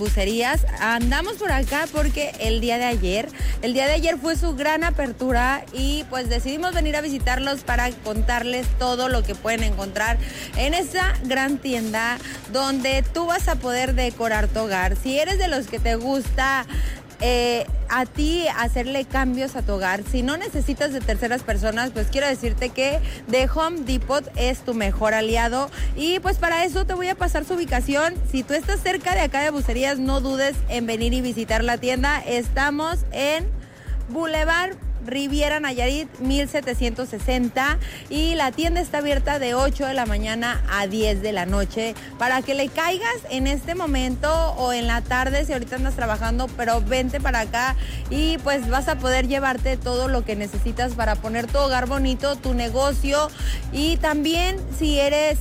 Bucerías. Andamos por acá porque el día de ayer fue su gran apertura y pues decidimos venir a visitarlos para contarles todo lo que pueden encontrar en esa gran tienda donde tú vas a poder decorar tu hogar. Si eres de los que te gusta a ti hacerle cambios a tu hogar, si no necesitas de terceras personas, pues quiero decirte que The Home Depot es tu mejor aliado y pues para eso te voy a pasar su ubicación. Si tú estás cerca de acá de Bucerías, no dudes en venir y visitar la tienda. Estamos en Boulevard Riviera Nayarit 1760 y la tienda está abierta de 8 de la mañana a 10 de la noche para que le caigas en este momento o en la tarde si ahorita andas trabajando, pero vente para acá y pues vas a poder llevarte todo lo que necesitas para poner tu hogar bonito, tu negocio y también si eres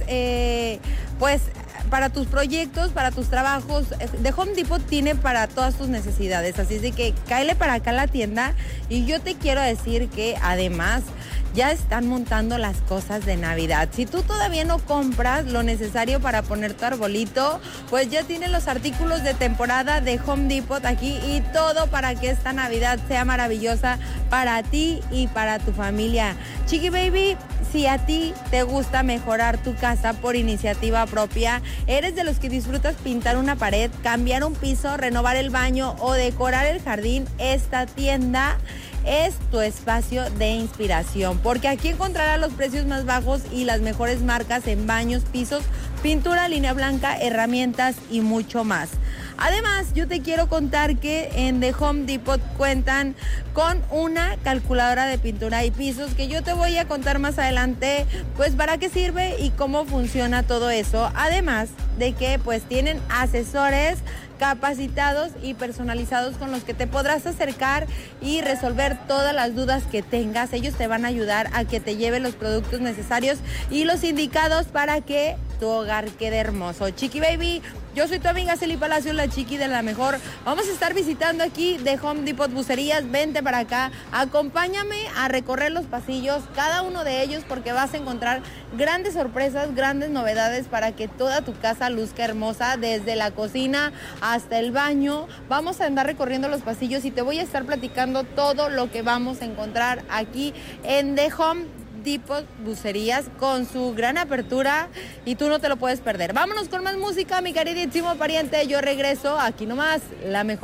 pues para tus proyectos, para tus trabajos, The Home Depot tiene para todas tus necesidades, así es de que cáele para acá a la tienda y yo te quiero decir que además ya están montando las cosas de Navidad. Si tú todavía no compras lo necesario para poner tu arbolito, pues ya tienen los artículos de temporada de Home Depot aquí y todo para que esta Navidad sea maravillosa para ti y para tu familia. Chiqui Baby, si a ti te gusta mejorar tu casa por iniciativa propia, eres de los que disfrutas pintar una pared, cambiar un piso, renovar el baño o decorar el jardín, esta tienda es tu espacio de inspiración, porque aquí encontrarás los precios más bajos y las mejores marcas en baños, pisos, pintura, línea blanca, herramientas y mucho más. Además, yo te quiero contar que en The Home Depot cuentan con una calculadora de pintura y pisos que yo te voy a contar más adelante, pues para qué sirve y cómo funciona todo eso. Además de que pues tienen asesores capacitados y personalizados con los que te podrás acercar y resolver todas las dudas que tengas. Ellos te van a ayudar a que te lleven los productos necesarios y los indicados para que tu hogar quede hermoso. Chiqui Baby, yo soy tu amiga Celi Palacio, la Chiqui de la mejor. Vamos a estar visitando aquí The Home Depot Bucerías. Vente para acá, acompáñame a recorrer los pasillos, cada uno de ellos, porque vas a encontrar grandes sorpresas, grandes novedades para que toda tu casa luzca hermosa, desde la cocina hasta el baño. Vamos a andar recorriendo los pasillos y te voy a estar platicando todo lo que vamos a encontrar aquí en The Home Depot Bucerías con su gran apertura y tú no te lo puedes perder. Vámonos con más música, mi queridísimo pariente. Yo regreso aquí nomás, la mejor.